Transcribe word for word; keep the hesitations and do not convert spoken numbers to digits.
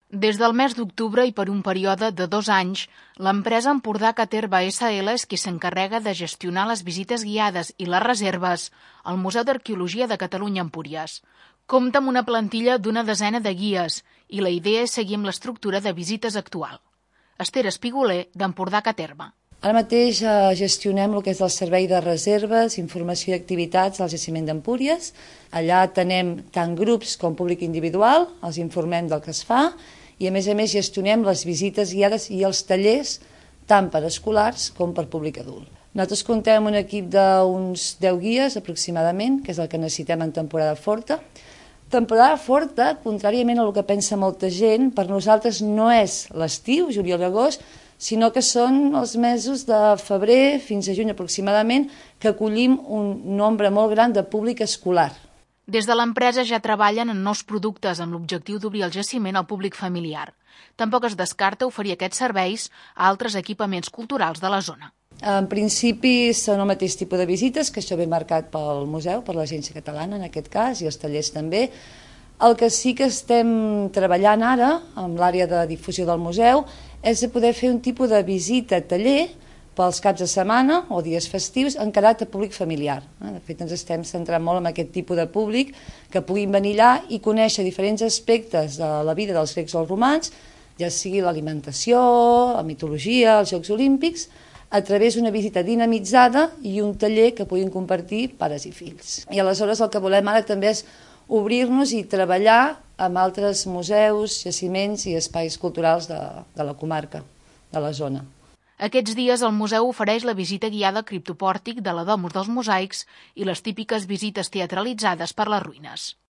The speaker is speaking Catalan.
Des del mes d'octubre i per un període de dos anys, l'empresa Empordà Caterva essa ele és qui s'encarrega de gestionar les visites guiades i les reserves al Museu d'Arqueologia de Catalunya Empúries. Compta amb una plantilla d'una desena de guies i la idea és seguir amb l'estructura de visites actual. Esther Espigoler, d'Empordà Caterva. Ara mateix eh, gestionem el que és el servei de reserves, informació i activitats al jaciment d'Empúries. Allà tenem tant grups com públic individual, els informem del que es fa i a més a més gestionem les visites guiades i els tallers tant per escolars com per públic adult. Nosaltres comptem amb un equip d'uns deu guies aproximadament, que és el que necessitem en temporada forta. Temporada forta, contràriament al que pensa molta gent, per nosaltres no és l'estiu, juliol i agost, sinó que són els mesos de febrer fins a juny aproximadament que acollim un nombre molt gran de públic escolar. Des de l'empresa ja treballen en nous productes amb l'objectiu d'obrir el jaciment al públic familiar. Tampoc es descarta oferir aquests serveis a altres equipaments culturals de la zona. En principi són el mateix tipus de visites, que això ve marcat pel museu, per l'Agència Catalana en aquest cas, i els tallers també. El que sí que estem treballant ara, amb l'àrea de difusió del museu, és de poder fer un tipus de visita-taller pels caps de setmana o dies festius encarat a públic familiar. De fet, ens estem centrant molt en aquest tipus de públic que puguin venir allà i conèixer diferents aspectes de la vida dels grecs o els romans, ja sigui l'alimentació, la mitologia, els Jocs Olímpics, a través d'una visita dinamitzada i un taller que puguin compartir pares i fills. I aleshores el que volem ara també és obrir-nos i treballar amb altres museus, jaciments i espais culturals de, de la comarca, de la zona. Aquests dies el museu ofereix la visita guiada al criptopòrtic de la Domus dels Mosaics i les típiques visites teatralitzades per les ruïnes.